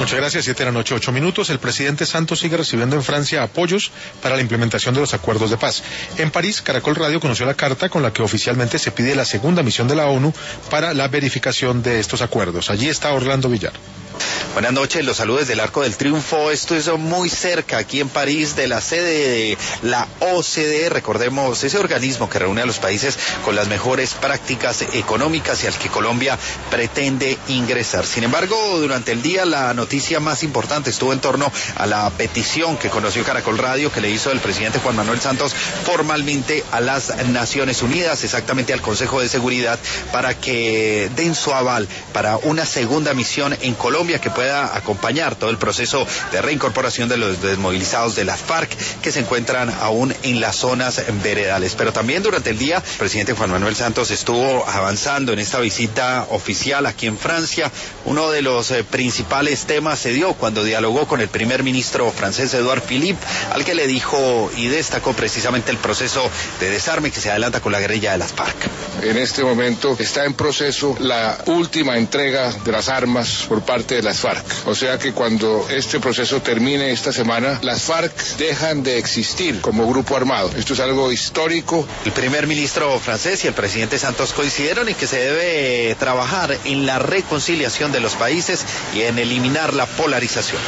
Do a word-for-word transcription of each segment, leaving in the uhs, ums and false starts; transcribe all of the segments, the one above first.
Muchas gracias. Siete de la noche, ocho minutos. El presidente Santos sigue recibiendo en Francia apoyos para la implementación de los acuerdos de paz. En París, Caracol Radio conoció la carta con la que oficialmente se pide la segunda misión de la ONU para la verificación de estos acuerdos. Allí está Orlando Villar. Buenas noches, los saludos desde el Arco del Triunfo. Esto es muy cerca, aquí en París, de la sede de la O C D E. Recordemos, ese organismo que reúne a los países con las mejores prácticas económicas y al que Colombia pretende ingresar. Sin embargo, durante el día la noticia más importante estuvo en torno a la petición que conoció Caracol Radio, que le hizo el presidente Juan Manuel Santos formalmente a las Naciones Unidas, exactamente al Consejo de Seguridad, para que den su aval para una segunda misión en Colombia que pueda acompañar todo el proceso de reincorporación de los desmovilizados de las FARC que se encuentran aún en las zonas veredales. Pero también durante el día, el presidente Juan Manuel Santos estuvo avanzando en esta visita oficial aquí en Francia. Uno de los eh, principales temas se dio cuando dialogó con el primer ministro francés Edouard Philippe, al que le dijo y destacó precisamente el proceso de desarme que se adelanta con la guerrilla de las FARC. En este momento está en proceso la última entrega de las armas por parte de las FARC. O sea que cuando este proceso termine esta semana, las FARC dejan de existir como grupo armado. Esto es algo histórico. El primer ministro francés y el presidente Santos coincidieron en que se debe trabajar en la reconciliación de los países y en eliminar la polarización.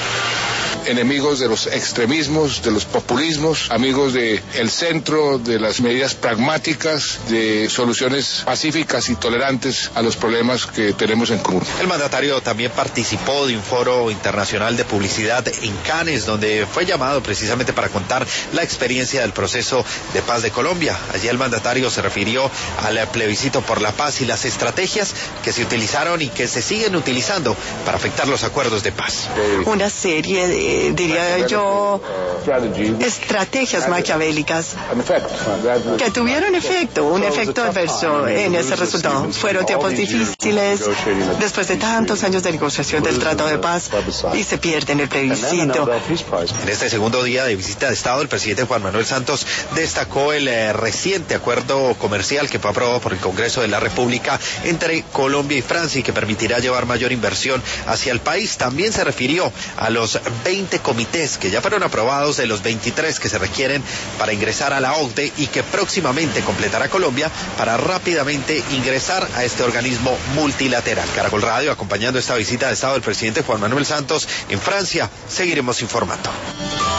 Enemigos de los extremismos, de los populismos, amigos de el centro, de las medidas pragmáticas, de soluciones pacíficas y tolerantes a los problemas que tenemos en común. El mandatario también participó de un foro internacional de publicidad en Cannes, donde fue llamado precisamente para contar la experiencia del proceso de paz de Colombia. Allí el mandatario se refirió al plebiscito por la paz y las estrategias que se utilizaron y que se siguen utilizando para afectar los acuerdos de paz. Una serie de diría yo, estrategias maquiavélicas que tuvieron efecto, un efecto adverso en ese resultado. Fueron tiempos difíciles después de tantos años de negociación del Tratado de Paz y se pierde en el plebiscito. En este segundo día de visita de Estado, el presidente Juan Manuel Santos destacó el eh, reciente acuerdo comercial que fue aprobado por el Congreso de la República entre Colombia y Francia y que permitirá llevar mayor inversión hacia el país. También se refirió a los veinte comités que ya fueron aprobados de los veintitrés que se requieren para ingresar a la O C D E y que próximamente completará Colombia para rápidamente ingresar a este organismo multilateral. Caracol Radio, acompañando esta visita de Estado del presidente Juan Manuel Santos en Francia, seguiremos informando.